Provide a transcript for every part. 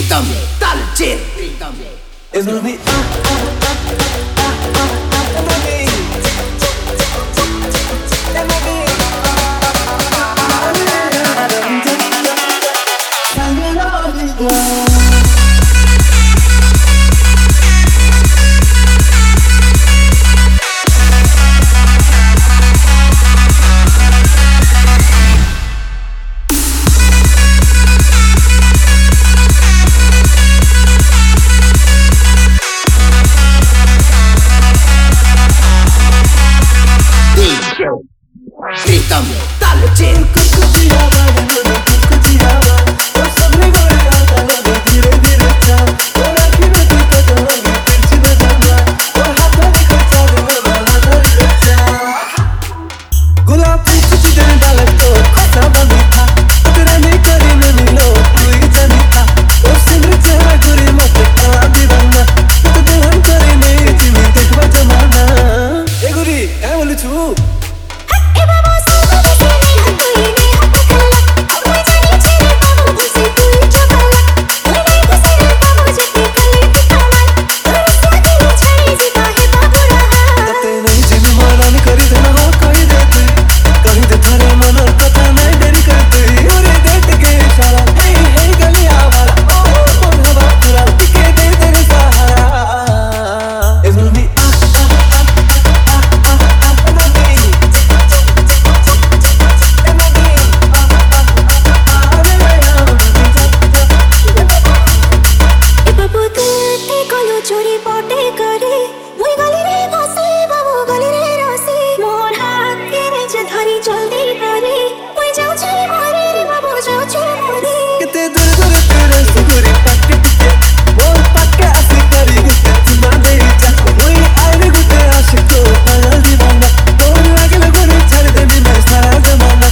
Pritam Talchin It's gonna be Pritam Talchin चोरी पोटे करे मुई गली रे बसे बाबू गली रे रसे मोर हाथ के नीचे धरी जल्दी करे मुई जाऊ छी मारे रे बाबू जाऊ छी मारे किते दूर दूर तेरे सुगुरी पक्के टिके वो पक्के आसे करी गुते तुमा दे जा मुई आरे गुते आशिक को पायल दीवाना तोर लागे लगोरे छाड़ दे मैं सारा जमाना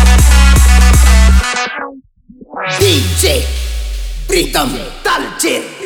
DJ Pritam Talchin